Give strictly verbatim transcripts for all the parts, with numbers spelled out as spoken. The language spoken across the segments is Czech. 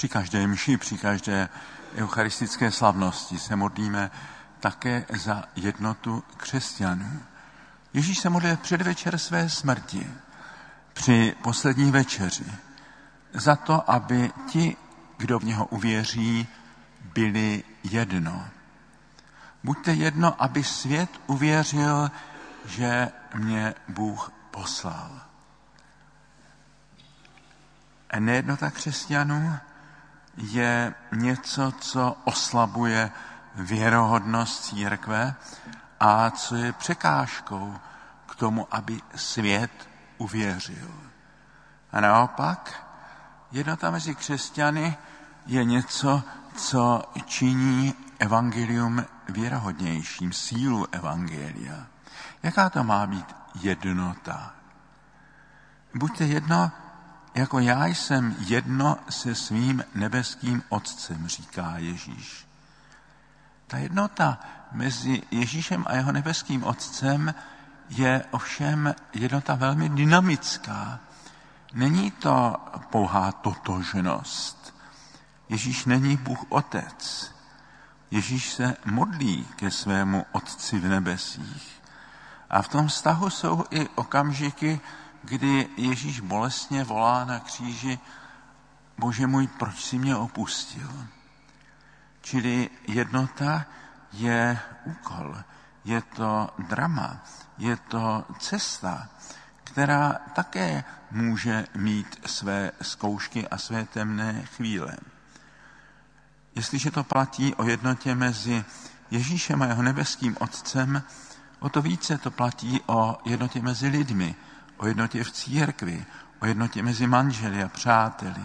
Při každé mši, při každé eucharistické slavnosti se modlíme také za jednotu křesťanů. Ježíš se modlil předvečer své smrti, při poslední večeři, za to, aby ti, kdo v něho uvěří, byli jedno. Buďte jedno, aby svět uvěřil, že mě Bůh poslal. Nejednota křesťanů je něco, co oslabuje věrohodnost církve a co je překážkou k tomu, aby svět uvěřil. A naopak, jednota mezi křesťany je něco, co činí evangelium věrohodnějším, sílu evangelia. Jaká to má být jednota? Buďte jedno, jako já jsem jedno se svým nebeským Otcem, říká Ježíš. Ta jednota mezi Ježíšem a jeho nebeským Otcem je ovšem jednota velmi dynamická. Není to pouhá totožnost. Ježíš není Bůh Otec. Ježíš se modlí ke svému Otci v nebesích. A v tom vztahu jsou i okamžiky, kdy Ježíš bolestně volá na kříži: Bože můj, proč jsi mě opustil? Čili jednota je úkol, je to drama, je to cesta, která také může mít své zkoušky a své temné chvíle. Jestliže to platí o jednotě mezi Ježíšem a jeho nebeským Otcem, o to více to platí o jednotě mezi lidmi, o jednotě v církvi, o jednotě mezi manželi a přáteli.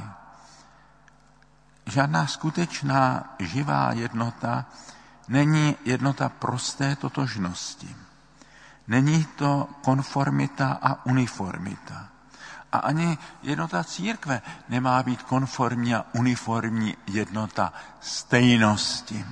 Žádná skutečná živá jednota není jednota prosté totožnosti. Není to konformita a uniformita. A ani jednota církve nemá být konformní a uniformní jednota stejnosti.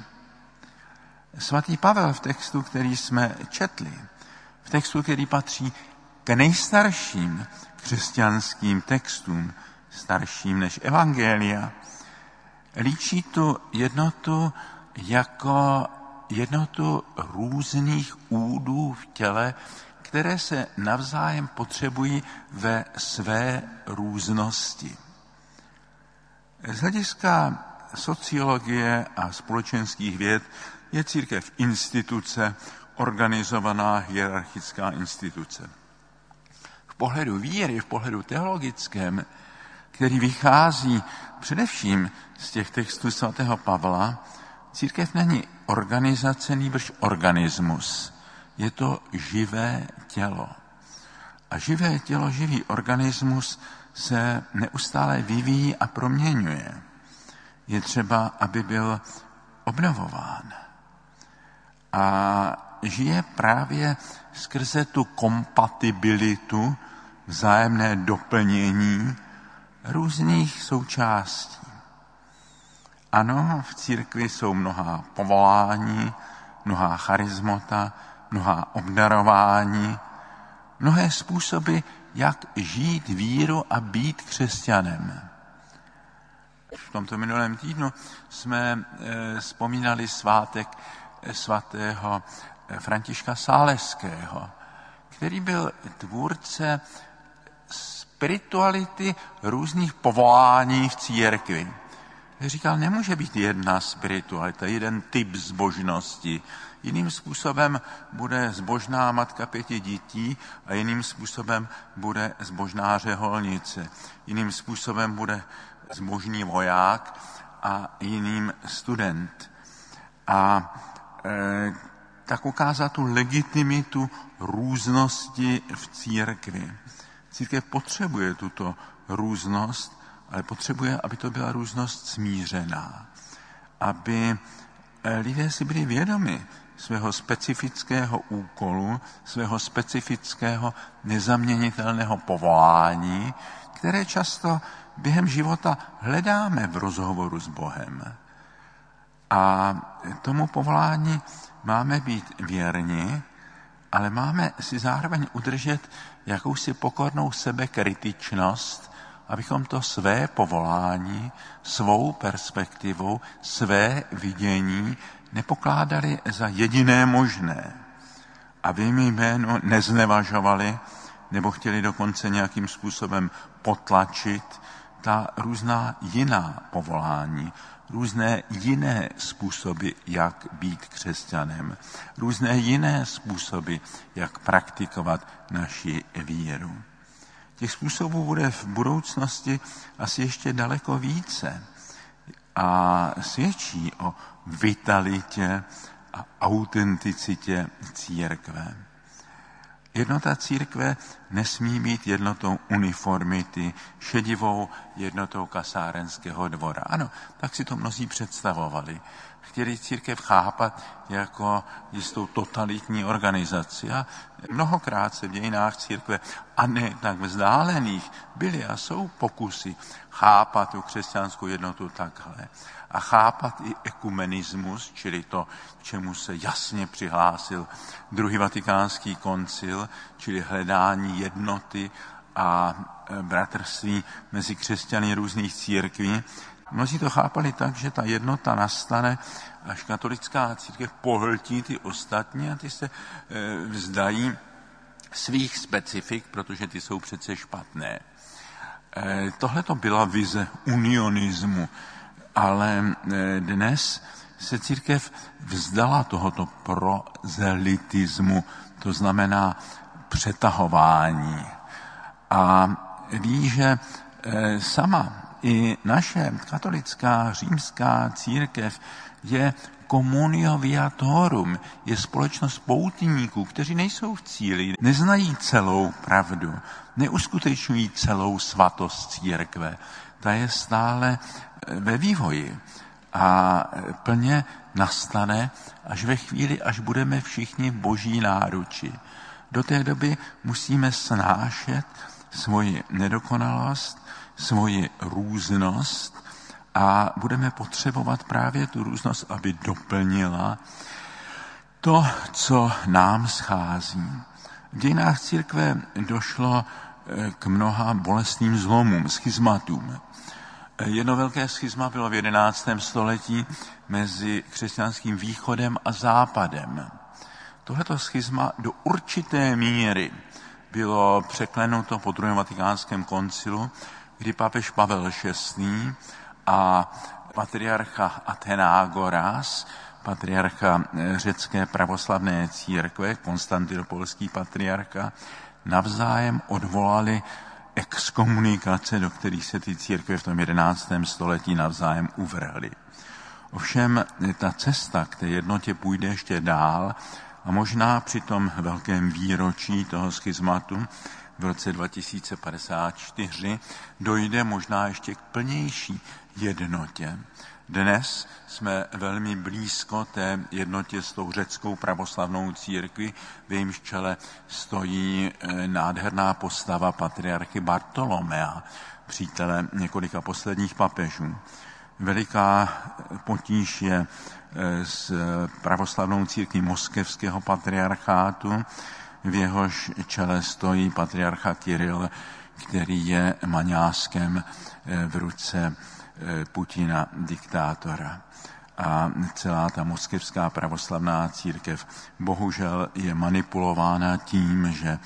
Svatý Pavel v textu, který jsme četli, v textu, který patří k nejstarším křesťanským textům, starším než evangelia, líčí tu jednotu jako jednotu různých údů v těle, které se navzájem potřebují ve své různosti. Z hlediska sociologie a společenských věd je církev instituce, organizovaná hierarchická instituce. V pohledu víry, v pohledu teologickém, který vychází především z těch textů svatého Pavla, církev není organizace, nýbrž organismus. Je to živé tělo. A živé tělo, živý organismus se neustále vyvíjí a proměňuje. Je třeba, aby byl obnovován. A žije právě skrze tu kompatibilitu, vzájemné doplnění různých součástí. Ano, v církvi jsou mnohá povolání, mnohá charizmata, mnohá obdarování, mnohé způsoby, jak žít víru a být křesťanem. V tomto minulém týdnu jsme e, vzpomínali svátek svatého Františka Sáleského, který byl tvůrce spirituality různých povolání v církvi. Říkal, nemůže být jedna spiritualita, jeden typ zbožnosti. Jiným způsobem bude zbožná matka pěti dětí a jiným způsobem bude zbožná řeholnice. Jiným způsobem bude zbožný voják a jiným student. A e, tak ukázat tu legitimitu různosti v církvi. Církev potřebuje tuto různost, ale potřebuje, aby to byla různost smířená. Aby lidé si byli vědomi svého specifického úkolu, svého specifického nezaměnitelného povolání, které často během života hledáme v rozhovoru s Bohem. A tomu povolání máme být věrni, ale máme si zároveň udržet jakousi pokornou sebekritičnost abychom to své povolání, svou perspektivou, své vidění nepokládali za jediné možné. Aby mi jméno neznevažovali nebo chtěli dokonce nějakým způsobem potlačit ta různá jiná povolání, různé jiné způsoby, jak být křesťanem, různé jiné způsoby, jak praktikovat naši víru. Těch způsobů bude v budoucnosti asi ještě daleko více a svědčí o vitalitě a autenticitě církve. Jednota církve nesmí být jednotou uniformity, šedivou jednotou kasárenského dvora. Ano, tak si to mnozí představovali. Chtěli církev chápat jako jistou totalitní organizaci a mnohokrát se v dějinách církve a ne tak vzdálených byly a jsou pokusy chápat tu křesťanskou jednotu takhle a chápat i ekumenismus, čili to, k čemu se jasně přihlásil druhý vatikánský koncil, čili hledání jednoty a bratrství mezi křesťany různých církví. Mnozí to chápali tak, že ta jednota nastane, až katolická církev pohltí ty ostatní a ty se vzdají svých specifik, protože ty jsou přece špatné. Tohle to byla vize unionismu, ale dnes se církev vzdala tohoto prozelitismu, to znamená přetahování. A ví, že sama i naše katolická římská církev je communio viatorum, je společnost poutníků, kteří nejsou v cíli, neznají celou pravdu, neuskutečňují celou svatost církve. Ta je stále ve vývoji a plně nastane až ve chvíli, až budeme všichni v boží náruči. Do té doby musíme snášet svoji nedokonalost, svoji různost a budeme potřebovat právě tu různost, aby doplnila to, co nám schází. V dějinách církve došlo k mnoha bolestným zlomům, schizmatům. Jedno velké schizma bylo v jedenáctém století mezi křesťanským východem a západem. Tohleto schizma do určité míry bylo překlenuto po druhém vatikánském koncilu, kdy papež Pavel šestý a patriarcha Athenágoras, patriarcha řecké pravoslavné církve, konstantinopolský patriarcha, navzájem odvolali exkomunikace, do kterých se ty církve v tom jedenáctém století navzájem uvrhly. Ovšem ta cesta k té jednotě půjde ještě dál a možná při tom velkém výročí toho schizmatu v roce dva tisíce padesát čtyři dojde možná ještě k plnější jednotě. Dnes jsme velmi blízko té jednotě s tou řeckou pravoslavnou církví, v jejímž čele stojí nádherná postava patriarchy Bartolomea, přítele několika posledních papežů. Veliká potíž je s pravoslavnou církví moskevského patriarchátu, v jehož čele stojí patriarcha Kiril, který je maňáskem v ruce Putina, diktátora. A celá ta moskevská pravoslavná církev bohužel je manipulována tím, že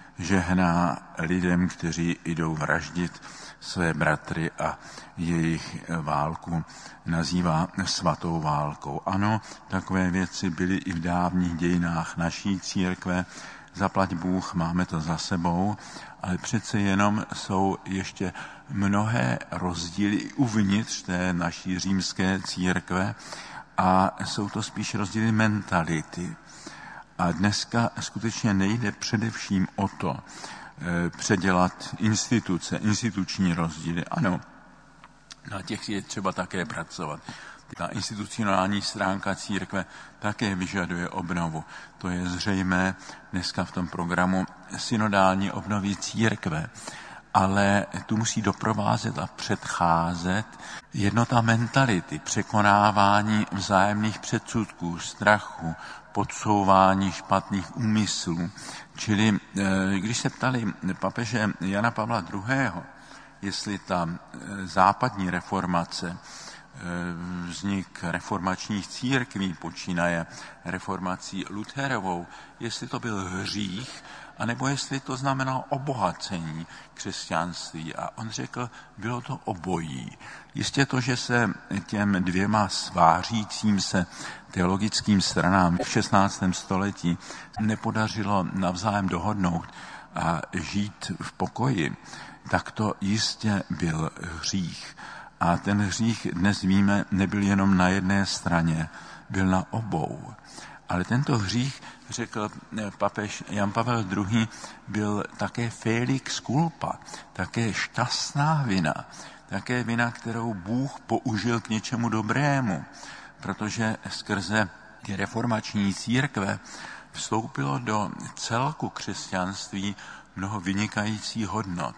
žehná lidem, kteří jdou vraždit své bratry a jejich válku nazývá svatou válkou. Ano, takové věci byly i v dávných dějinách naší církve, zaplať Bůh, máme to za sebou, ale přece jenom jsou ještě mnohé rozdíly uvnitř té naší římské církve a jsou to spíš rozdíly mentality. A dneska skutečně nejde především o to e, předělat instituce, instituční rozdíly. Ano, na těch je třeba také pracovat. Ta institucionální stránka církve také vyžaduje obnovu. To je zřejmé dneska v tom programu synodální obnovy církve. Ale tu musí doprovázet a předcházet jednota mentality, překonávání vzájemných předsudků, strachu, podsouvání špatných úmyslů. Čili když se ptali papeže Jana Pavla druhého., jestli ta západní reformace, vznik reformačních církví počínaje reformací Lutherovou, jestli to byl hřích, anebo jestli to znamenalo obohacení křesťanství. A on řekl, bylo to obojí. Jistě to, že se těm dvěma svářícím se teologickým stranám v šestnáctém století nepodařilo navzájem dohodnout a žít v pokoji, tak to jistě byl hřích. A ten hřích, dnes víme, nebyl jenom na jedné straně, byl na obou. Ale tento hřích, řekl papež Jan Pavel druhý., byl také felix culpa, také šťastná vina, také vina, kterou Bůh použil k něčemu dobrému, protože skrze ty reformační církve vstoupilo do celku křesťanství mnoho vynikajících hodnot,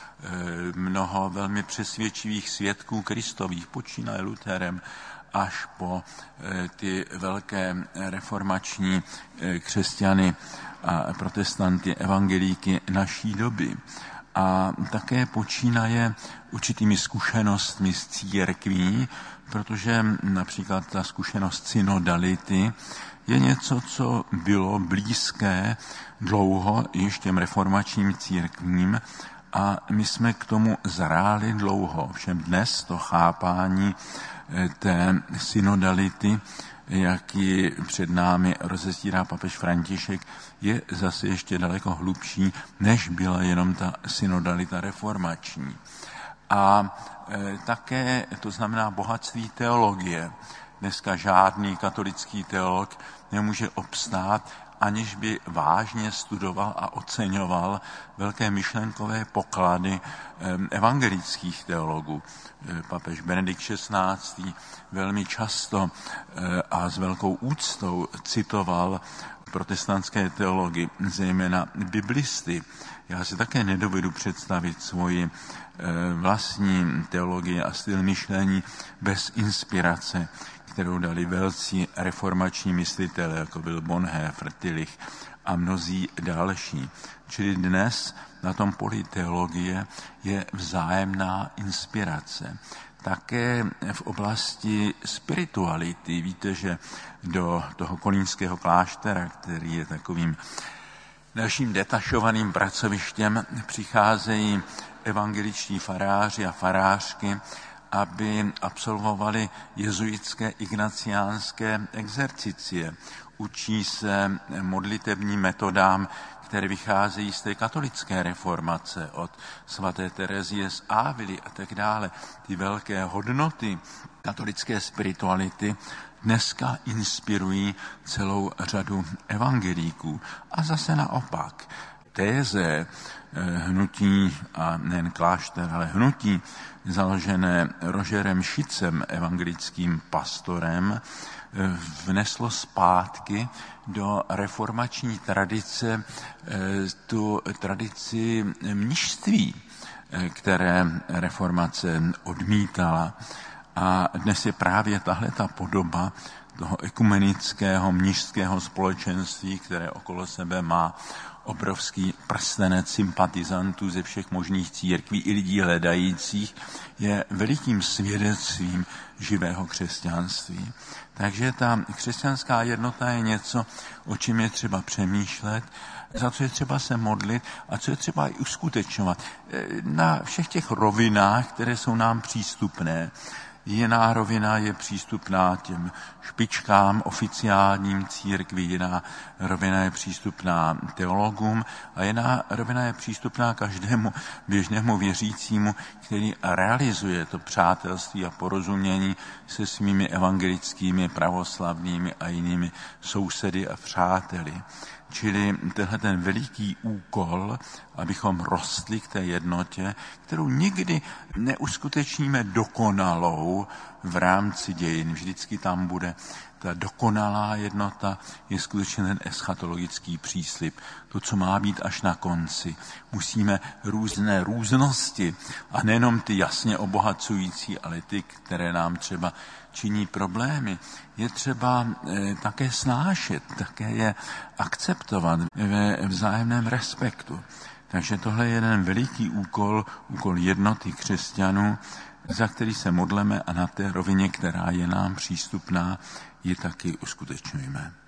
mnoho velmi přesvědčivých svědků Kristových, počínaje Lutherem, až po ty velké reformační křesťany a protestanty, evangelíky naší doby. A také počínaje určitými zkušenostmi z církví, protože například ta zkušenost synodality je něco, co bylo blízké dlouho již těm reformačním církvím, a my jsme k tomu zráli dlouho. Všem dnes to chápání té synodality, jak ji před námi rozestírá papež František, je zase ještě daleko hlubší, než byla jenom ta synodalita reformační. A e, také to znamená bohatství teologie. Dneska žádný katolický teolog nemůže obstát, aniž by vážně studoval a oceňoval velké myšlenkové poklady evangelických teologů. Papež Benedikt šestnáctý. velmi často a s velkou úctou citoval protestantské teology, zejména biblisty. Já si také nedovedu představit svoji vlastní teologii a styl myšlení bez inspirace, kterou dali velcí reformační myslitelé, jako byl Bonhoeffer, Tillich a mnozí další. Čili dnes na tom poli teologie je vzájemná inspirace. Také v oblasti spirituality. Víte, že do toho kolínského kláštera, který je takovým naším detašovaným pracovištěm, přicházejí evangeličtí faráři a farářky, aby absolvovali jezuitské ignaciánské exercicie. Učí se modlitevním metodám, které vycházejí z té katolické reformace, od svaté Terezie z Ávily a tak dále. Ty velké hodnoty katolické spirituality dneska inspirují celou řadu evangelíků. A zase naopak, téze hnutí, a nejen klášter, ale hnutí, založené Rogerem Šicem, evangelickým pastorem, vneslo zpátky do reformační tradice tu tradici mnišství, které reformace odmítala. A dnes je právě tahle ta podoba toho ekumenického mnišského společenství, které okolo sebe má obrovský prstenec sympatizantů ze všech možných církví i lidí hledajících, je velikým svědectvím živého křesťanství. Takže ta křesťanská jednota je něco, o čem je třeba přemýšlet, za co je třeba se modlit a co je třeba i uskutečňovat na všech těch rovinách, které jsou nám přístupné. Jiná rovina je přístupná těm špičkám oficiálním církví, jiná rovina je přístupná teologům a jiná rovina je přístupná každému běžnému věřícímu, který realizuje to přátelství a porozumění se svými evangelickými, pravoslavnými a jinými sousedy a přáteli. Čili tenhle ten veliký úkol, abychom rostli k té jednotě, kterou nikdy neuskutečníme dokonalou v rámci dějin. Vždycky tam bude ta dokonalá jednota, je skutečně ten eschatologický příslib. To, co má být až na konci. Musíme různé různosti a nejenom ty jasně obohacující, ale ty, které nám třeba činí problémy, je třeba e, také snášet, také je akceptovat ve vzájemném respektu. Takže tohle je jeden veliký úkol, úkol jednoty křesťanů, za který se modleme a na té rovině, která je nám přístupná, ji taky uskutečňujeme.